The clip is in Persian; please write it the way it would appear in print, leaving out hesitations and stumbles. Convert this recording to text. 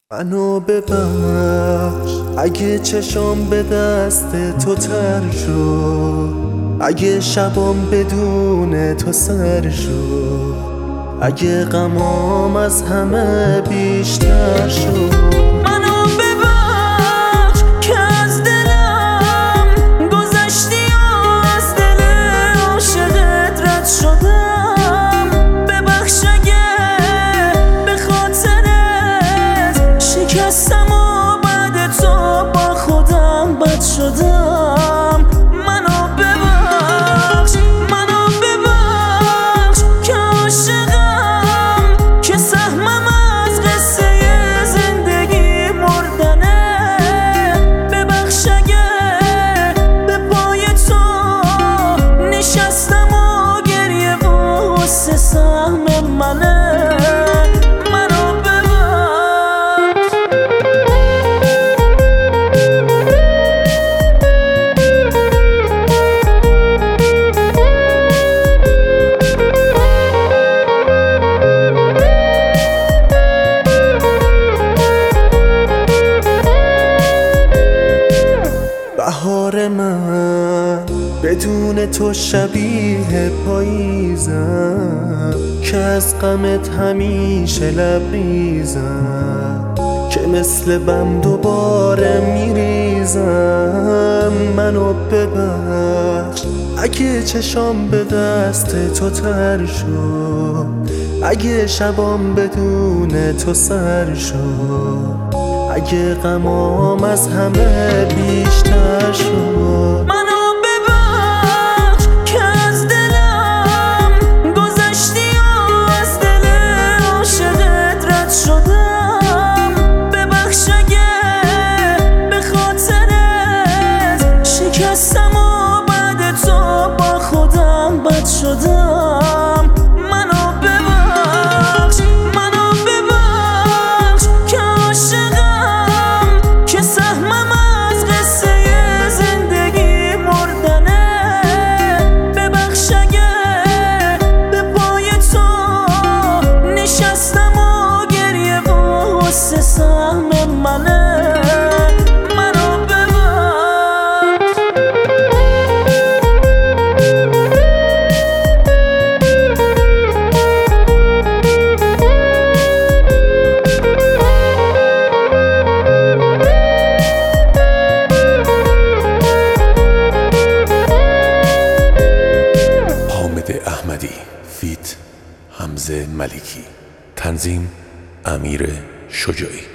منو ببخش اگه چشام به دست تو تر شد، اگه شبام بدون تو سر شد، اگه غمام از همه بیشتر شد. منو ببخش که از دلم گذشتی و از دل عاشقت رد شدم. ببخش اگه به خاطرت شکستم و بعد تو با خودم بد شدم. منو ببخش که عاشقم، که سهمم از قصه زندگی مردنه. ببخش اگه به پای تو نشستم و گریه واسه سهم منه. بهار من بدون تو شبیه پاییزم، که از غمت همیشه لبریزم، که مثل بم دوباره میریزم. منو ببخش اگه چشام به دست تو تر شد، اگه شبام بدون تو سر شد، اگه غمام از همه بیشتر شد. منو ببخش که از دلم گذشتی و از دل عاشقت رد شدم. ببخش اگه به خاطرت شکستم و بعد تو با خودم بد شدم. منو ببخش که عاشقم، که سهمم از قصه زندگی مردنه. ببخش اگه به پای تو نشستم و گریه واسه سهم منه. احمدی فیت حمزه ملکی، تنظیم امیر شجاعی.